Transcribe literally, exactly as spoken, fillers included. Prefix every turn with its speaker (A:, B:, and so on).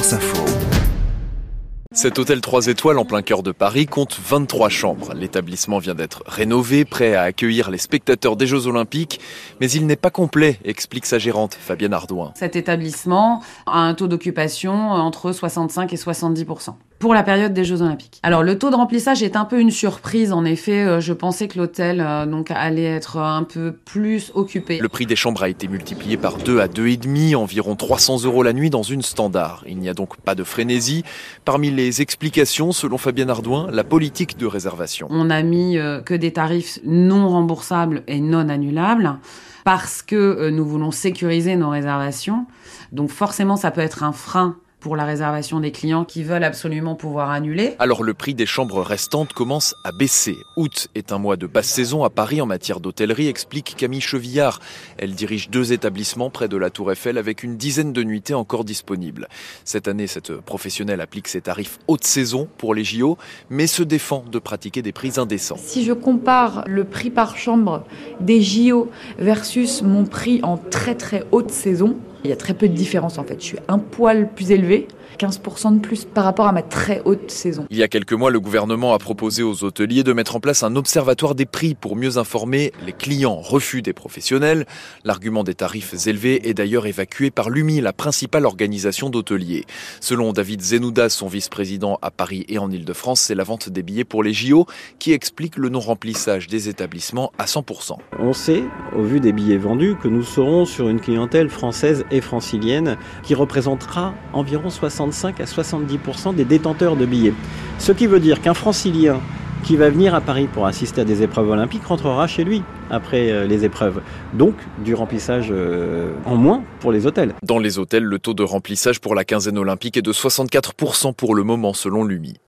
A: France Info.
B: Cet hôtel trois étoiles en plein cœur de Paris compte vingt-trois chambres. L'établissement vient d'être rénové, prêt à accueillir les spectateurs des Jeux Olympiques. Mais il n'est pas complet, explique sa gérante, Fabienne Ardouin.
C: Cet établissement a un taux d'occupation entre soixante-cinq et soixante-dix pour cent pour la période des Jeux Olympiques. Alors le taux de remplissage est un peu une surprise. En effet, je pensais que l'hôtel euh, donc allait être un peu plus occupé.
B: Le prix des chambres a été multiplié par deux à deux virgule cinq, environ trois cents euros la nuit dans une standard. Il n'y a donc pas de frénésie. Parmi les explications, selon Fabienne Ardouin, la politique de réservation.
C: On a mis euh, que des tarifs non remboursables et non annulables parce que euh, nous voulons sécuriser nos réservations. Donc forcément, ça peut être un frein pour la réservation des clients qui veulent absolument pouvoir annuler.
B: Alors le prix des chambres restantes commence à baisser. Août est un mois de basse saison à Paris en matière d'hôtellerie, explique Camille Chevillard. Elle dirige deux établissements près de la Tour Eiffel avec une dizaine de nuitées encore disponibles. Cette année, cette professionnelle applique ses tarifs haute saison pour les J O, mais se défend de pratiquer des prix indécents.
D: Si je compare le prix par chambre des J O versus mon prix en très très haute saison, il y a très peu de différence en fait. Je suis un poil plus élevé, quinze pour cent de plus par rapport à ma très haute saison.
B: Il y a quelques mois, le gouvernement a proposé aux hôteliers de mettre en place un observatoire des prix pour mieux informer les clients. Refus des professionnels. L'argument des tarifs élevés est d'ailleurs évacué par l'U M I, la principale organisation d'hôteliers. Selon David Zenouda, son vice-président à Paris et en Ile-de-France, c'est la vente des billets pour les J O qui explique le non-remplissage des établissements à cent pour cent.
E: On sait, au vu des billets vendus, que nous serons sur une clientèle française et francilienne qui représentera environ soixante-cinq à soixante-dix pour cent des détenteurs de billets. Ce qui veut dire qu'un francilien qui va venir à Paris pour assister à des épreuves olympiques rentrera chez lui après les épreuves. Donc du remplissage en moins pour les hôtels.
B: Dans les hôtels, le taux de remplissage pour la quinzaine olympique est de soixante-quatre pour cent pour le moment selon l'U M I.